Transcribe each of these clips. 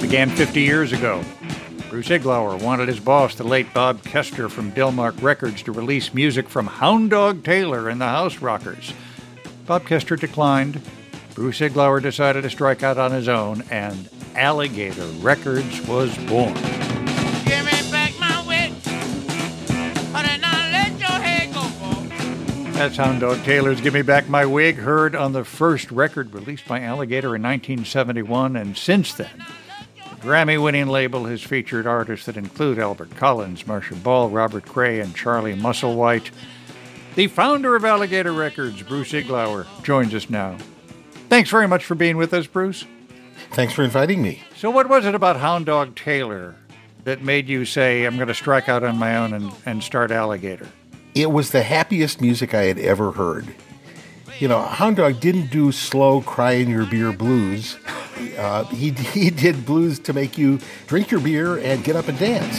began 50 years ago. Bruce Iglauer wanted his boss, the late Bob Kester from Delmark Records, to release music from Hound Dog Taylor and the House Rockers. Bob Kester declined. Bruce Iglauer decided to strike out on his own, and Alligator Records was born. Give me back my wit, or then I'll let your head go for. That's Hound Dog Taylor's Give Me Back My Wig, heard on the first record released by Alligator in 1971, and since then, the Grammy-winning label has featured artists that include Albert Collins, Marcia Ball, Robert Cray, and Charlie Musselwhite. The founder of Alligator Records, Bruce Iglauer, joins us now. Thanks very much for being with us, Bruce. Thanks for inviting me. So what was it about Hound Dog Taylor that made you say, I'm going to strike out on my own and start Alligator? It was the happiest music I had ever heard. You know, Hound Dog didn't do slow, cry-in-your-beer blues. He did blues to make you drink your beer and get up and dance.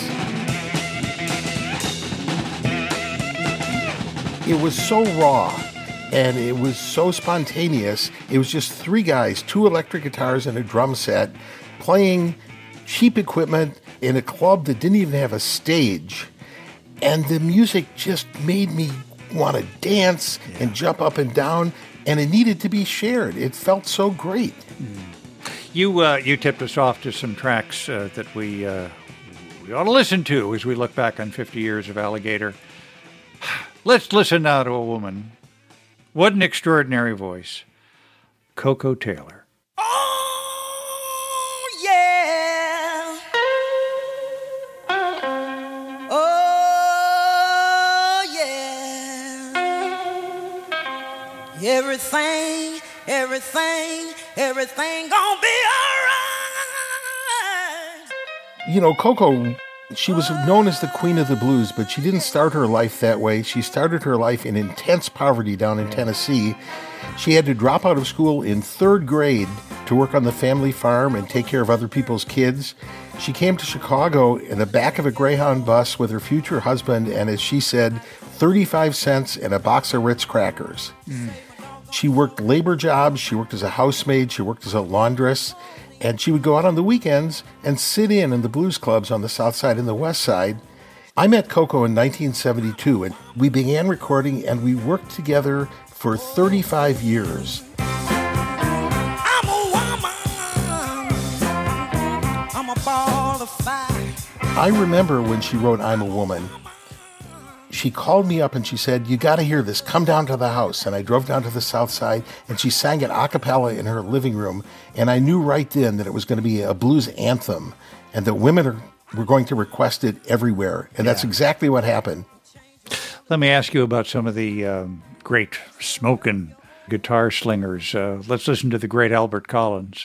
It was so raw, and it was so spontaneous. It was just three guys, two electric guitars and a drum set, playing cheap equipment in a club that didn't even have a stage. And the music just made me want to dance and jump up and down, and it needed to be shared. It felt so great. You tipped us off to some tracks that we ought to listen to as we look back on 50 years of Alligator. Let's listen now to a woman. What an extraordinary voice. Koko Taylor. Oh, yeah. Oh, yeah. Everything gonna be all right. You know, Koko, she was known as the Queen of the Blues, but she didn't start her life that way. She started her life in intense poverty down in Tennessee. She had to drop out of school in third grade to work on the family farm and take care of other people's kids. She came to Chicago in the back of a Greyhound bus with her future husband and, as she said, 35 cents and a box of Ritz crackers. She worked labor jobs. She worked as a housemaid. She worked as a laundress. And she would go out on the weekends and sit in the blues clubs on the South Side and the West Side. I met Koko in 1972, and we began recording, and we worked together for 35 years. I'm a woman. I'm a ball of fire. I remember when she wrote I'm a Woman, she called me up and she said, you got to hear this. Come down to the house. And I drove down to the South Side, and she sang it a cappella in her living room. And I knew right then that it was going to be a blues anthem and that women were going to request it everywhere. And that's exactly what happened. Let me ask you about some of the great smoking guitar slingers. Let's listen to the great Albert Collins.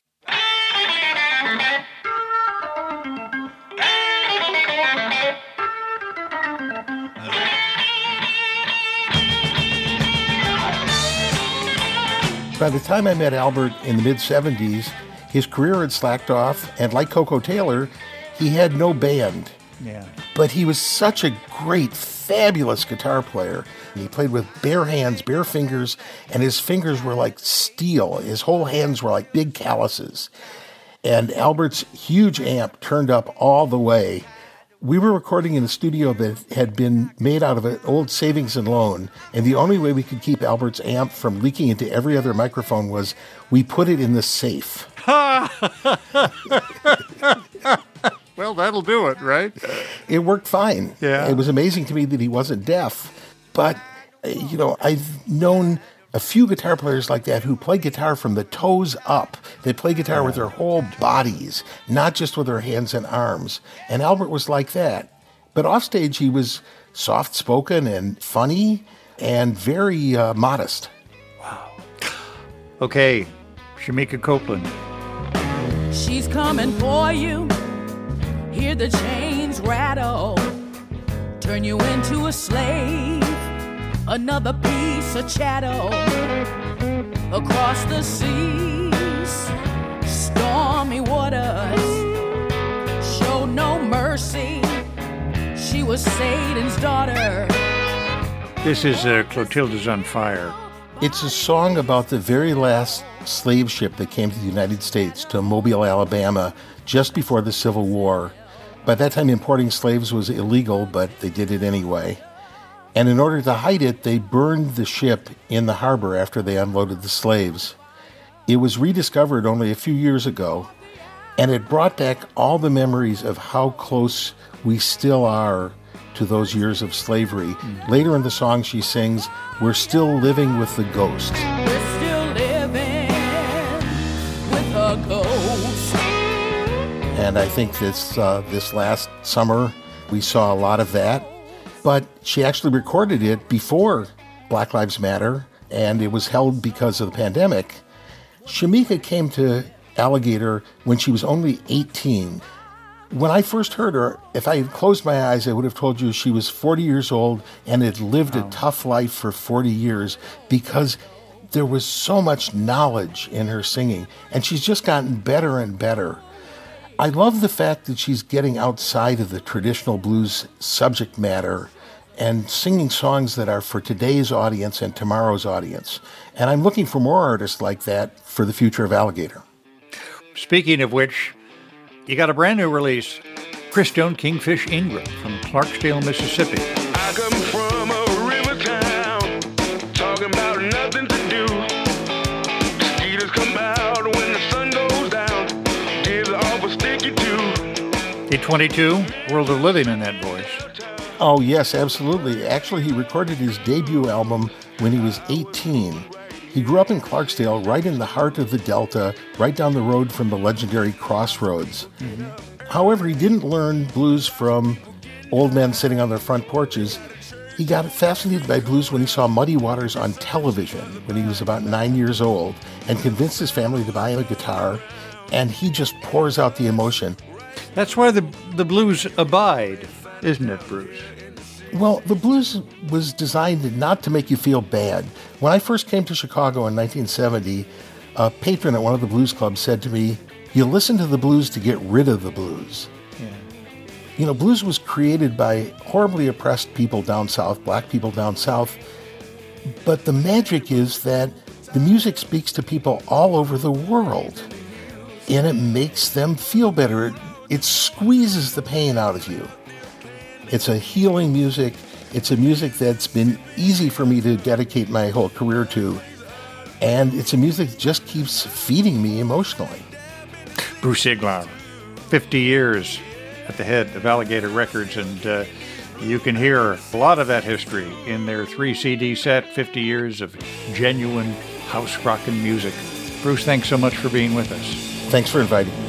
By the time I met Albert in the mid-'70s, his career had slacked off, and like Koko Taylor, he had no band. Yeah. But he was such a great, fabulous guitar player. He played with bare hands, bare fingers, and his fingers were like steel. His whole hands were like big calluses. And Albert's huge amp turned up all the way. We were recording in a studio that had been made out of an old savings and loan, and the only way we could keep Albert's amp from leaking into every other microphone was we put it in the safe. Well, that'll do it, right? It worked fine. Yeah. It was amazing to me that he wasn't deaf. But, you know, I've known a few guitar players like that who play guitar from the toes up. They play guitar with their whole bodies, not just with their hands and arms. And Albert was like that. But offstage, he was soft-spoken and funny and very modest. Wow. Okay, Shemekia Copeland. She's coming for you. Hear the chains rattle. Turn you into a slave. Another piece of chattel. Across the seas, stormy waters. Show no mercy. She was Satan's daughter. This is Clotilda's on Fire. It's a song about the very last slave ship that came to the United States, to Mobile, Alabama, just before the Civil War. By that time, importing slaves was illegal, but they did it anyway. And in order to hide it, they burned the ship in the harbor after they unloaded the slaves. It was rediscovered only a few years ago, and it brought back all the memories of how close we still are to those years of slavery. Later in the song, she sings, "We're still living with the ghost." We're still living with a ghost. And I think this last summer, we saw a lot of that. But she actually recorded it before Black Lives Matter, and it was held because of the pandemic. Shamika came to Alligator when she was only 18. When I first heard her, if I had closed my eyes, I would have told you she was 40 years old and had lived a tough life for 40 years because there was so much knowledge in her singing, and she's just gotten better and better. I love the fact that she's getting outside of the traditional blues subject matter and singing songs that are for today's audience and tomorrow's audience. And I'm looking for more artists like that for the future of Alligator. Speaking of which, you got a brand new release, Chris Stone Kingfish Ingram from Clarksdale, Mississippi. I come from a river town, talking about nothing to do. Mosquitoes come out when the sun goes down, gives off a sticky too. 822, World of Living in that voice. Oh, yes, absolutely. Actually, he recorded his debut album when he was 18. He grew up in Clarksdale, right in the heart of the Delta, right down the road from the legendary Crossroads. However, he didn't learn blues from old men sitting on their front porches. He got fascinated by blues when he saw Muddy Waters on television when he was about 9 years old and convinced his family to buy him a guitar, and he just pours out the emotion. That's why the blues abide, isn't it, Bruce? Well, the blues was designed not to make you feel bad. When I first came to Chicago in 1970, a patron at one of the blues clubs said to me, "You listen to the blues to get rid of the blues." Yeah. You know, blues was created by horribly oppressed people down south, black people down south. But the magic is that the music speaks to people all over the world, and it makes them feel better. It squeezes the pain out of you. It's a healing music. It's a music that's been easy for me to dedicate my whole career to. And it's a music that just keeps feeding me emotionally. Bruce Iglauer, 50 years at the head of Alligator Records, and you can hear a lot of that history in their 3 CD set, 50 years of genuine house rockin' music. Bruce, thanks so much for being with us. Thanks for inviting me.